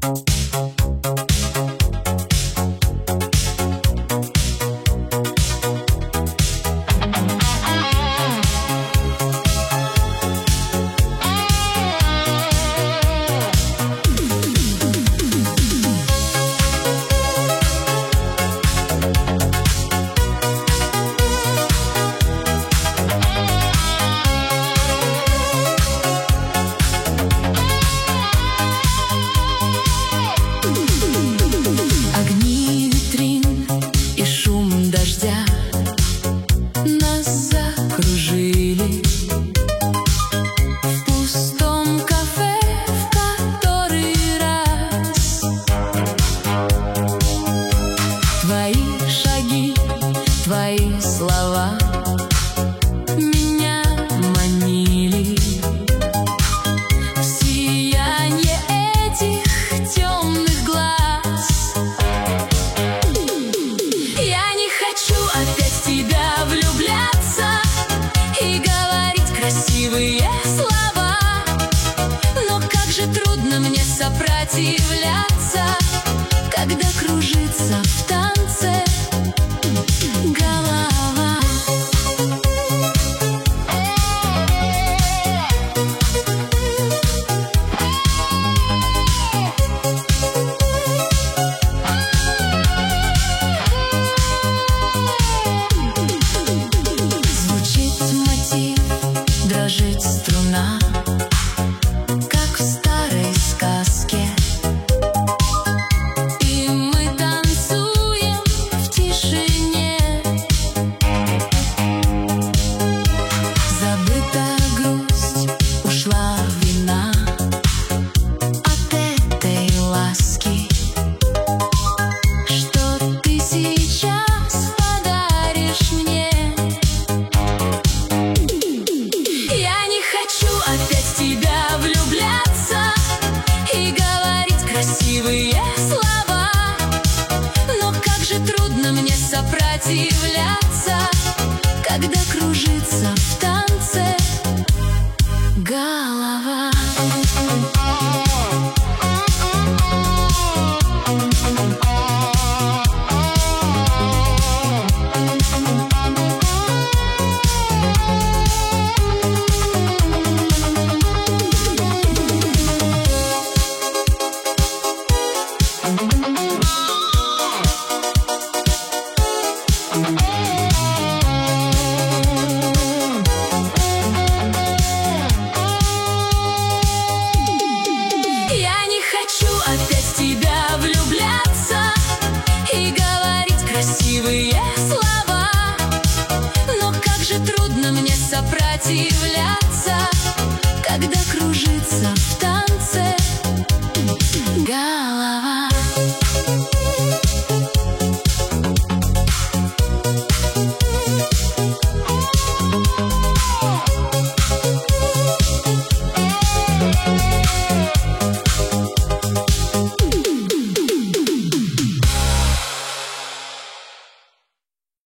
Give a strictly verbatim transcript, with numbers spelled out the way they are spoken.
Твои слова меня манили в сиянье этих темных глаз. Я не хочу опять в тебя влюбляться и говорить красивые слова, но как же трудно мне сопротивляться, когда кружится в танце голова. Звучит мотив, дрожит струна, как в старой сказке. И мы танцуем в тишине. Забыта грусть, ушла вина от этой ласки, что ты сейчас подаришь мне. Я не хочу опять в тебя влюбляться и говорить красивые слова, но как же трудно мне сопротивляться, когда кружится в танце голова. Я не хочу опять в тебя влюбляться и говорить красивые слова, но как же трудно мне сопротивляться,